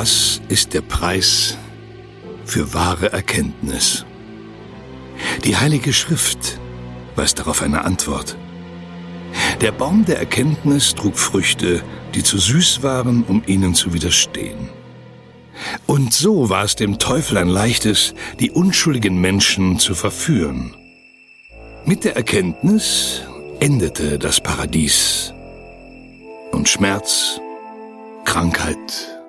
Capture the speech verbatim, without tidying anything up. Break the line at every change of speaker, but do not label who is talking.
Was ist der Preis für wahre Erkenntnis? Die Heilige Schrift weiß darauf eine Antwort. Der Baum der Erkenntnis trug Früchte, die zu süß waren, um ihnen zu widerstehen. Und so war es dem Teufel ein leichtes, die unschuldigen Menschen zu verführen. Mit der Erkenntnis endete das Paradies und Schmerz, Krankheit